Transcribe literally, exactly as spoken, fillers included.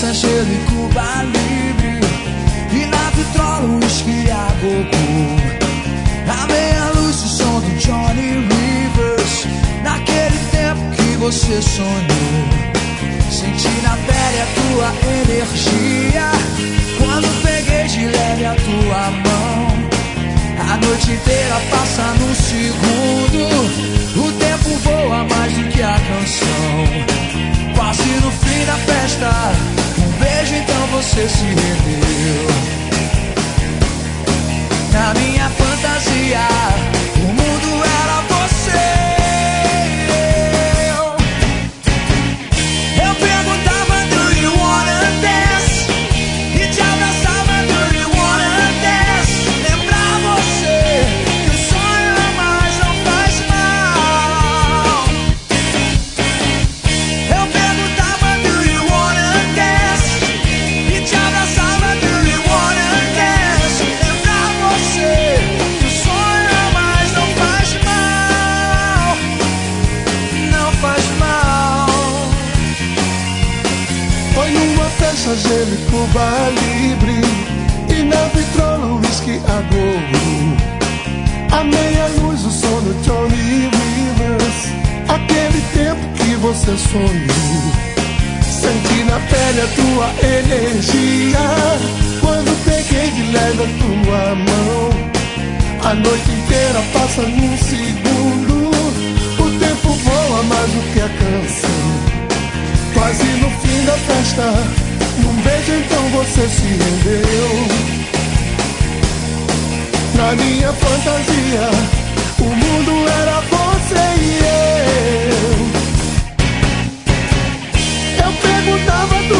festa, gelo e Cuba Libre, e na vitrola um uísque a gogo. A meia luz o som do Johnny Rivers, naquele tempo que você sonhou. Senti na pele a tua energia quando peguei de leve a tua mão. A noite inteira passa num segundo, o tempo voa mais do que a canção. Quase no fim da festa, um beijo então você se rendeu. Na minha fantasia, o mundo era você. Eu perguntava, do you wanna dance? E te abraçava, do you wanna dance? Lembrar você que o sonho a mais não faz mal. Eu perguntava, do you wanna dance? E te abraçava, do you wanna dance? Lembrar você que o sonho a mais não faz mal. Não faz mal. Foi numa festa, gelo e Cuba Libre, e na vitrola o uísque a gogo. A meia luz o som do Johnny Rivers, aquele tempo que você sonhou. Senti na pele a tua energia quando peguei de leve a tua mão. A noite inteira passa num segundo, o tempo voa mais do que a canção. Quase no fim da festa, num beijo então você se rendeu. Na minha fantasia, o mundo era você e eu. Eu perguntava,